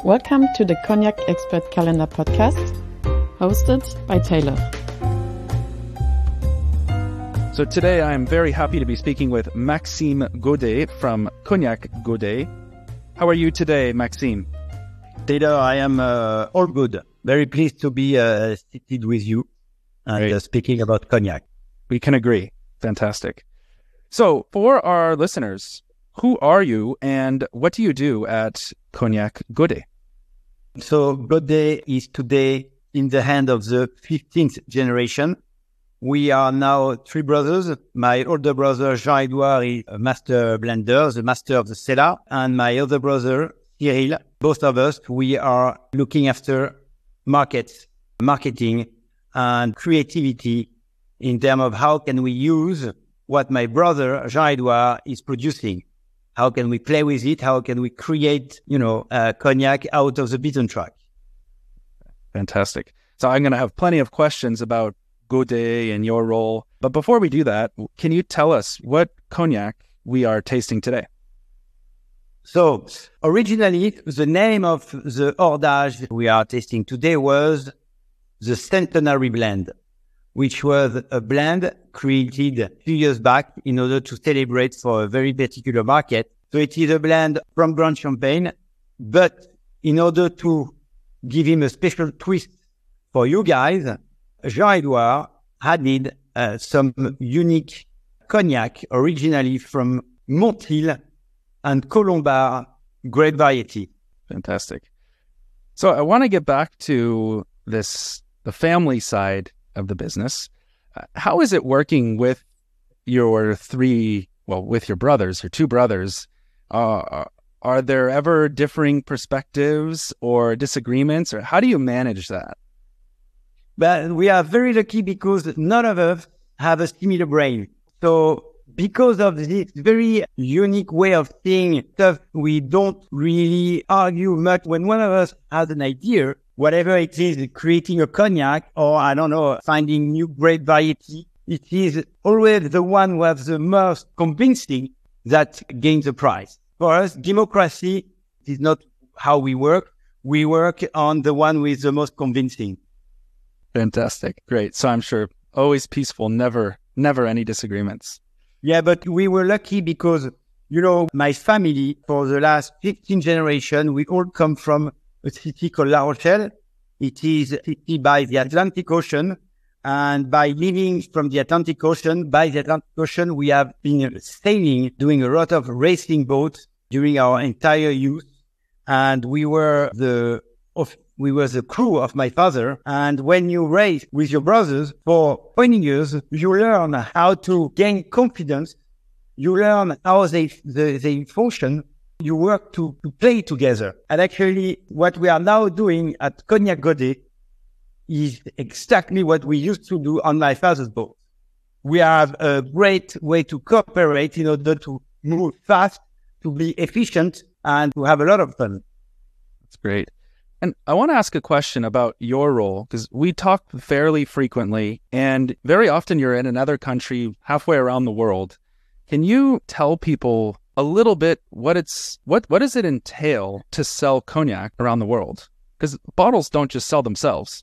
Welcome to the Cognac Expert Calendar podcast, hosted by Taylor. So today I'm very happy to be speaking with Maxime Godet from Cognac Godet. How are you today, Maxime? Taylor, I am all good. Very pleased to be seated with you and speaking about cognac. We can agree. Fantastic. So for our listeners, who are you and what do you do at Cognac Godet? So Godet is today in the hand of the 15th generation. We are now three brothers. My older brother, Jean-Edouard, is a master blender, the master of the cellar. And my other brother, Cyril, both of us, we are looking after markets, marketing, and creativity in terms of how can we use what my brother, Jean-Edouard, is producing. How can we play with it? How can we create, cognac out of the beaten track? Fantastic. So I'm going to have plenty of questions about Godet and your role. But before we do that, can you tell us what cognac we are tasting today? So originally, the name of the hordage we are tasting today was the Centenary Blend, which was a blend created a few years back in order to celebrate for a very particular market. So it is a blend from Grand Champagne, but in order to give him a special twist for you guys, Jean-Edouard added some unique cognac originally from Montil and Colombard grape variety. Fantastic. So I want to get back to the family side of the business. How is it working with your brothers, your two brothers? Are there ever differing perspectives or disagreements, or how do you manage that? But we are very lucky because none of us have a similar brain. So because of this very unique way of seeing stuff, we don't really argue much. When one of us has an idea, whatever it is, creating a cognac or, finding new grape variety, it is always the one who has the most convincing that gains the prize. For us, democracy is not how we work. We work on the one with the most convincing. Fantastic. Great. So I'm sure always peaceful, never any disagreements. Yeah, but we were lucky because, my family, for the last 15 generations, we all come from a city called La Rochelle. It is a city by the Atlantic Ocean. And by living from the Atlantic Ocean, we have been sailing, doing a lot of racing boats during our entire youth. And we were the crew of my father. And when you race with your brothers for 20 years, you learn how to gain confidence. You learn how they function. You work to play together. And actually, what we are now doing at Cognac Godet is exactly what we used to do on my father's boat. We have a great way to cooperate in order to move fast, to be efficient, and to have a lot of fun. That's great. And I want to ask a question about your role, because we talk fairly frequently, and very often you're in another country halfway around the world. Can you tell people a little bit what does it entail to sell cognac around the world? Because bottles don't just sell themselves.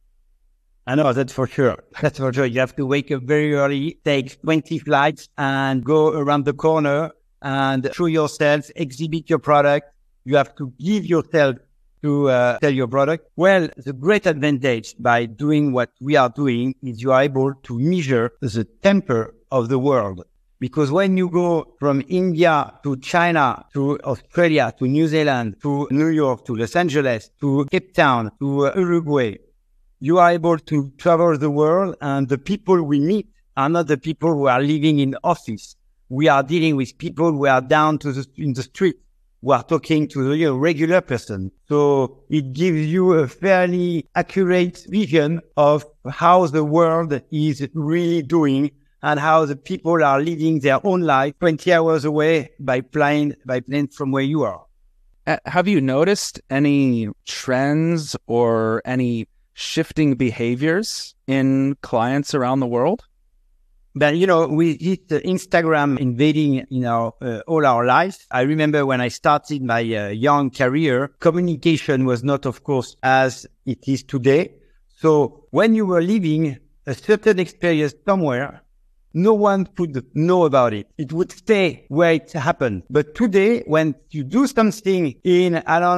I know, that's for sure. That's for sure. You have to wake up very early, take 20 flights and go around the corner and show yourself, exhibit your product. You have to give yourself to sell your product. Well, the great advantage by doing what we are doing is you are able to measure the temper of the world. Because when you go from India to China, to Australia, to New Zealand, to New York, to Los Angeles, to Cape Town, to Uruguay, you are able to travel the world, and the people we meet are not the people who are living in office. We are dealing with people who are down in the street, who are talking to the regular person. So it gives you a fairly accurate vision of how the world is really doing and how the people are living their own life 20 hours away by plane from where you are. Have you noticed any trends or any shifting behaviors in clients around the world? But, with this Instagram invading, all our lives, I remember when I started my young career, communication was not, of course, as it is today. So when you were living a certain experience somewhere, no one could know about it. It would stay where it happened. But today, when you do something in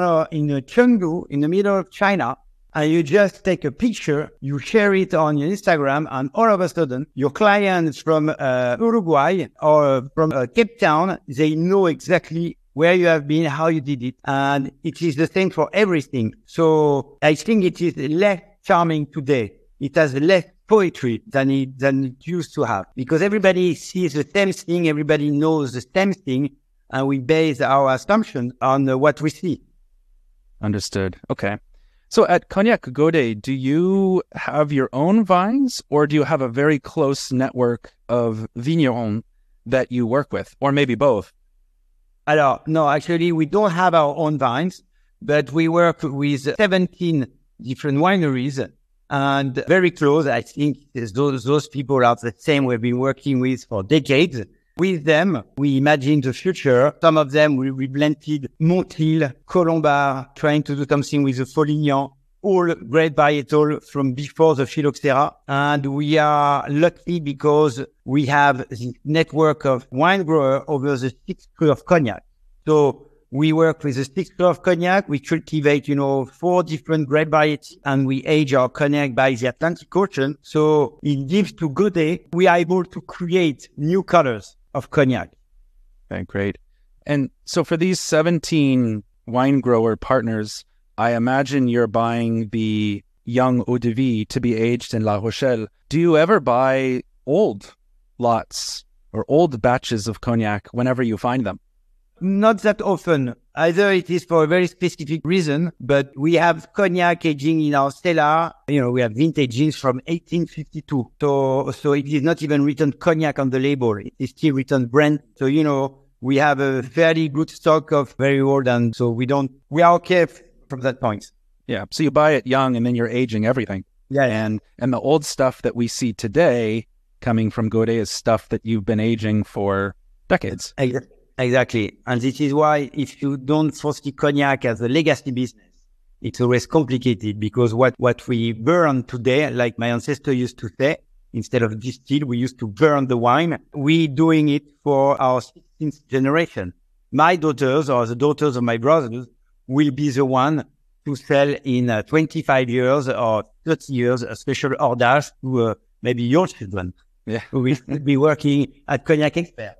Chengdu, in the middle of China, and you just take a picture, you share it on your Instagram, and all of a sudden, your clients from Uruguay or from Cape Town, they know exactly where you have been, how you did it. And it is the same for everything. So I think it is less charming today. It has less poetry than it used to have, because everybody sees the same thing, everybody knows the same thing, and we base our assumption on what we see. Understood. Okay. So at Cognac Godet, do you have your own vines, or do you have a very close network of vignerons that you work with, or maybe both? Alors, no, actually, we don't have our own vines, but we work with 17 different wineries, and very close. I think those people are the same we've been working with for decades. With them, we imagine the future. Some of them we blended Montil, Colombard, trying to do something with the Folignan, all great varietal from before the Phylloxera. And we are lucky because we have this network of wine growers over the 6 crus of Cognac. So we work with the 6 crus of Cognac. We cultivate, 4 different grape varieties, and we age our Cognac by the Atlantic Ocean. So it gives to Godet, we are able to create new colors of Cognac. Okay, great. And so for these 17 wine grower partners, I imagine you're buying the young eau de vie to be aged in La Rochelle. Do you ever buy old lots or old batches of Cognac whenever you find them? Not that often. Either it is for a very specific reason, but we have Cognac aging in our cellar. We have vintages from 1852. So it is not even written Cognac on the label. It is still written brand. So, we have a fairly good stock of very old, and so we are okay from that point. Yeah. So you buy it young and then you're aging everything. Yeah. And the old stuff that we see today coming from Godet is stuff that you've been aging for decades. Exactly. And this is why if you don't foresee Cognac as a legacy business, it's always complicated, because what we burn today, like my ancestor used to say, instead of distill, we used to burn the wine. We doing it for our 16th generation. My daughters, or the daughters of my brothers, will be the one to sell in 25 years or 30 years a special orders to maybe your children. Yeah. Who will be working at Cognac Expert.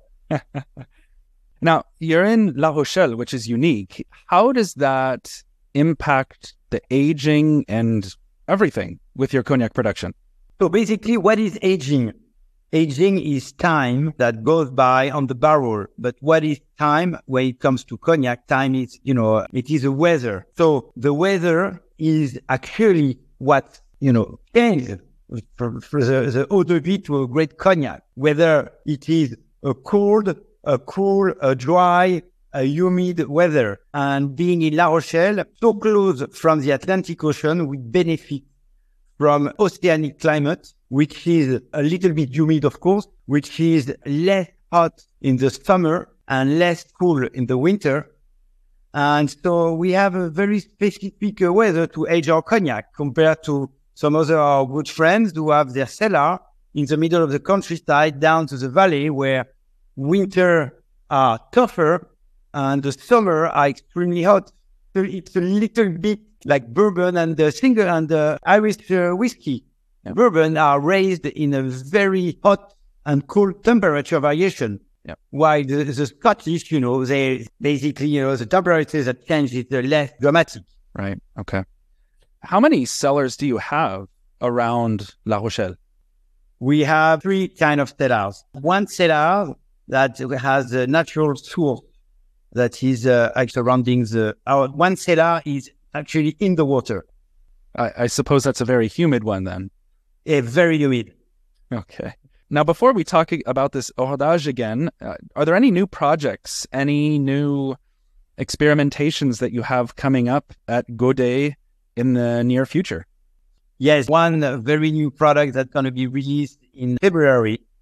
Now, you're in La Rochelle, which is unique. How does that impact the aging and everything with your Cognac production? So basically, what is aging? Aging is time that goes by on the barrel. But what is time when it comes to Cognac? Time is, it is the weather. So the weather is actually what, changes for the eau de vie to a great Cognac. Whether it is a cool, a dry, a humid weather. And being in La Rochelle, so close from the Atlantic Ocean, we benefit from oceanic climate, which is a little bit humid, of course, which is less hot in the summer and less cool in the winter. And so we have a very specific weather to age our Cognac compared to some other our good friends who have their cellar in the middle of the countryside down to the valley, where winter are tougher and the summer are extremely hot. So it's a little bit like bourbon and the Irish whiskey. Yeah. Bourbon are raised in a very hot and cool temperature variation. Yeah. While the Scottish, they basically, the temperatures that change is less dramatic. Right. Okay. How many cellars do you have around La Rochelle? We have 3 kind of cellars. One cellar that has a natural source that is surrounding our one cellar is actually in the water. I suppose that's a very humid one then. Very humid. Okay. Now, before we talk about this Horadage again, are there any new projects, any new experimentations that you have coming up at Godet in the near future? Yes, one very new product that's going to be released in February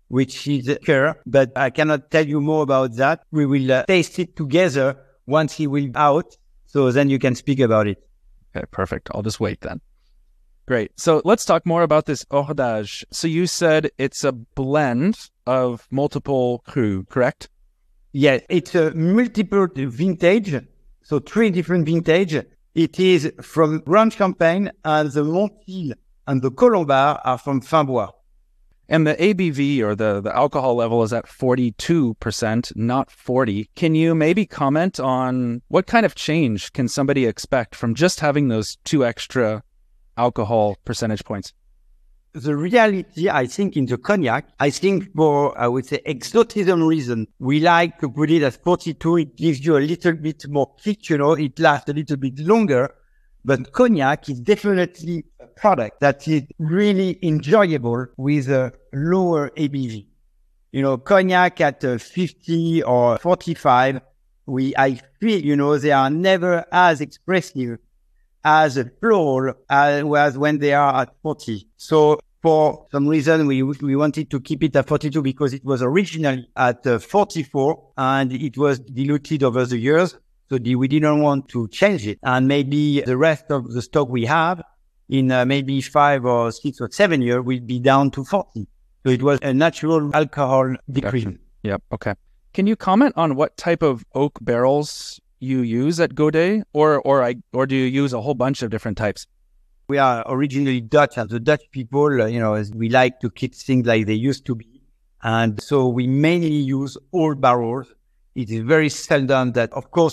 which is liqueur, but I cannot tell you more about that. We will taste it together once he will out, so then you can speak about it. Okay, perfect. I'll just wait then. Great. So let's talk more about this hors-d'âge. So you said it's a blend of multiple cru, correct? Yes, it's a multiple vintage, so 3 different vintage. It is from Grand Champagne, and the Montil and the Colombard are from Fimbois. And the ABV, or the alcohol level, is at 42%, not 40%. Can you maybe comment on what kind of change can somebody expect from just having those 2 extra alcohol percentage points? The reality, I think, in the cognac, I think for, I would say, exotism reason, we like to put it at 42. It gives you a little bit more kick, it lasts a little bit longer. But cognac is definitely a product that is really enjoyable with a lower ABV. Cognac at 50 or 45, I feel, they are never as expressive as a floral as when they are at 40. So for some reason, we wanted to keep it at 42 because it was originally at 44 and it was diluted over the years. So we didn't want to change it. And maybe the rest of the stock we have in maybe 5 or 6 or 7 years will be down to 40. So it was a natural alcohol decrease. Yep. Okay. Can you comment on what type of oak barrels you use at Godet, or do you use a whole bunch of different types? We are originally Dutch, and the Dutch people, we like to keep things like they used to be. And so we mainly use old barrels. It is very seldom that, of course,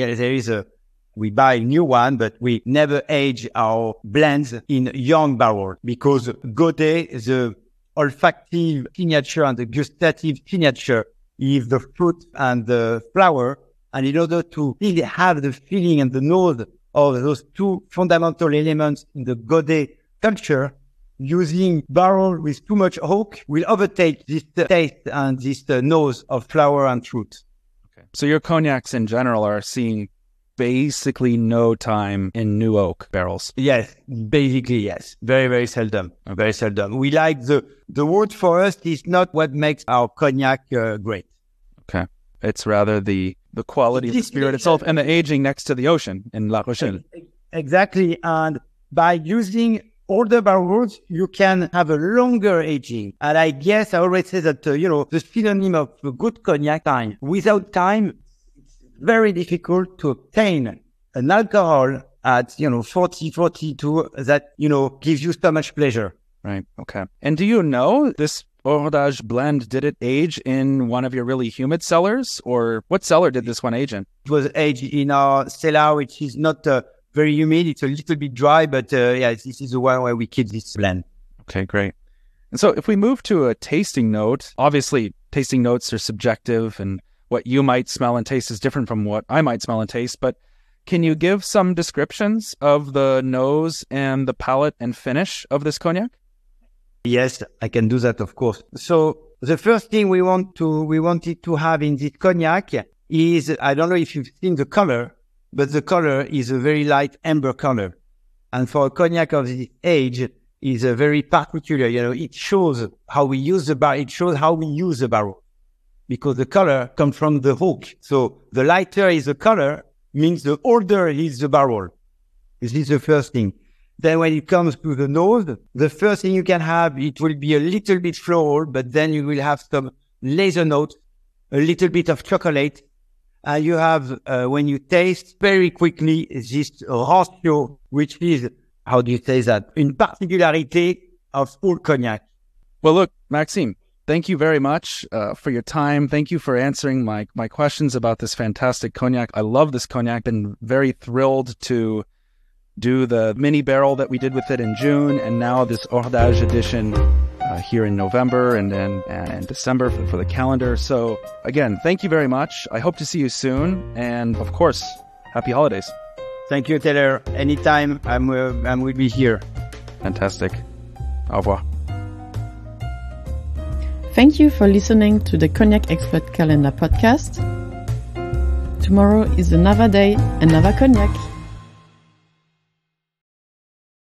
we buy a new one, but we never age our blends in young barrels because Godet, the olfactive signature and the gustative signature is the fruit and the flower. And in order to really have the feeling and the nose of those 2 fundamental elements in the Godet culture, using barrel with too much oak will overtake this taste and this nose of flower and fruit. Okay. So your cognacs in general are seeing basically no time in new oak barrels. Yes, basically, yes. Very, very seldom. Very seldom. We like the wood for us is not what makes our cognac great. Okay. It's rather the quality of the spirit itself and the aging next to the ocean in La Rochelle. Exactly. And by using older barrels, you can have a longer aging. And I guess I always say that, the synonym of a good cognac, time. Without time, it's very difficult to obtain an alcohol at, 40, 42 that, gives you so much pleasure. Right. Okay. And do you know this hors-d'âge blend, did it age in one of your really humid cellars, or what cellar did this one age in? It was aged in our cellar, which is not very humid. It's a little bit dry, but this is the one where we keep this blend. Okay, great. And so if we move to a tasting note, obviously tasting notes are subjective and what you might smell and taste is different from what I might smell and taste, but can you give some descriptions of the nose and the palate and finish of this cognac? Yes, I can do that, of course. So the first thing we wanted to have in this cognac is, I don't know if you've seen the color, but the color is a very light amber color. And for a cognac of this age, is a very particular, it shows how we use the barrel. It shows how we use the barrel because the color comes from the oak. So the lighter is the color means the older is the barrel. This is the first thing. Then when it comes to the nose, the first thing you can have, it will be a little bit floral, but then you will have some laser notes, a little bit of chocolate. And you have, when you taste very quickly, this ratio, which is, how do you say that? Une particularité of all cognac. Well, look, Maxime, thank you very much for your time. Thank you for answering my questions about this fantastic cognac. I love this cognac. Been very thrilled to do the mini barrel that we did with it in June, and now this hors-d'âge edition here in November and then in December for the calendar. So again, thank you very much. I hope to see you soon, and of course, happy holidays. Thank you, Taylor. Anytime, I will be here. Fantastic. Au revoir. Thank you for listening to the Cognac Expert Calendar podcast. Tomorrow is another day, another cognac.